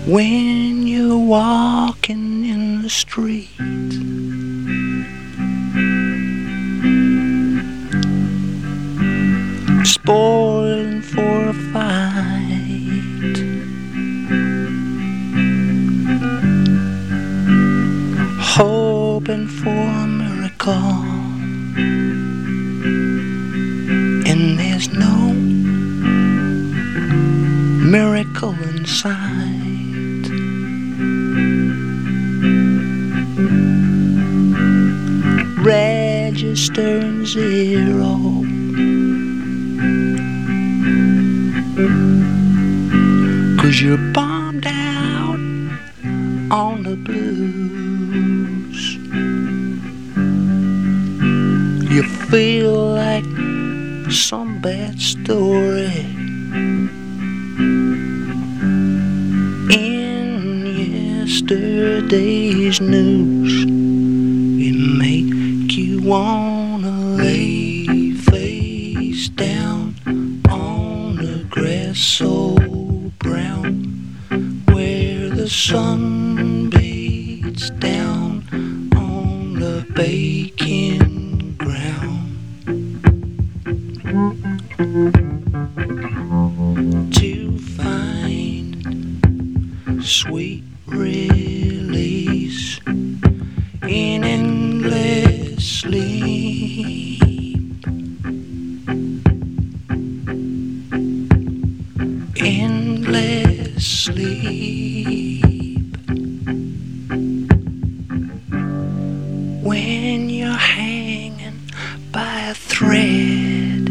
when you're walking in the street. Spoiling for a fight, hoping for a miracle, and there's no miracle in sight. Registering zero, 'cause you're bombed out on the blues. You feel like some bad story in yesterday's news. It make you wanna lay face down on the grass so brown, where the sun beats down on the baking ground. To find sweet release in endless sleep, endless sleep. When you're hanging by a thread,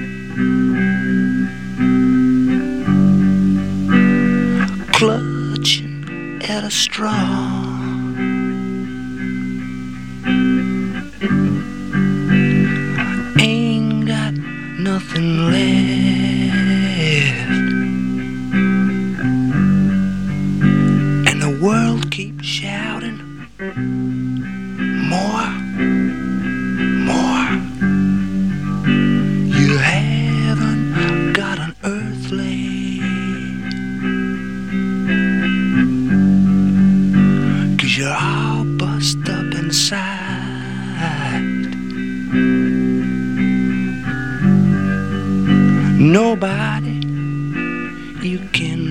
clutching at a straw, ain't got nothing left, and the world keeps shouting more, more. You haven't got an earthly, 'cause you're all bust up inside. Nobody you can